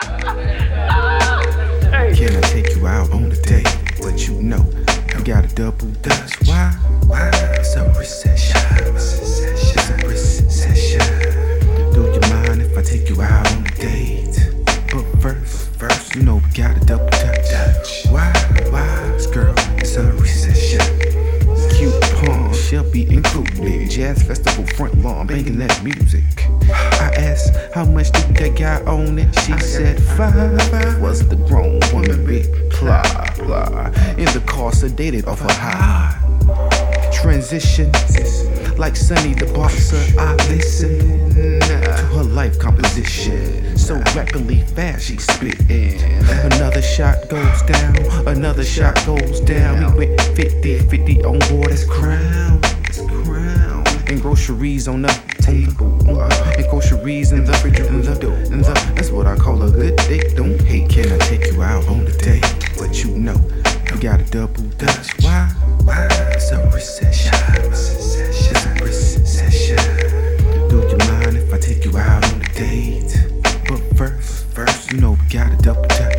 Can I take you out on a date? But you know, you got a double dutch. Why? It's a recession. It's a recession. Do you mind if I take you out on a date? But first, you know we got a double dutch. Why? Girl, it's a recession. Coupon shall be included. Jazz festival front lawn, banging that music. I asked, how much did that guy own it? She said 5. Was the grown woman reply. In the car, sedated off her high. Transition, like Sonny the boxer, I listen to her life composition. So rapidly fast she spittin'. Another shot goes down, another shot goes down. We went 50-50 on board, that's crown. And groceries on the table, and groceries in the refrigerator. That's what I call a good date. Don't hate. Can I take you out on a date? But you know, you got a double dutch. Why? It's a recession. It's a recession. Do you mind if I take you out on a date? But first, you know we got a double dutch.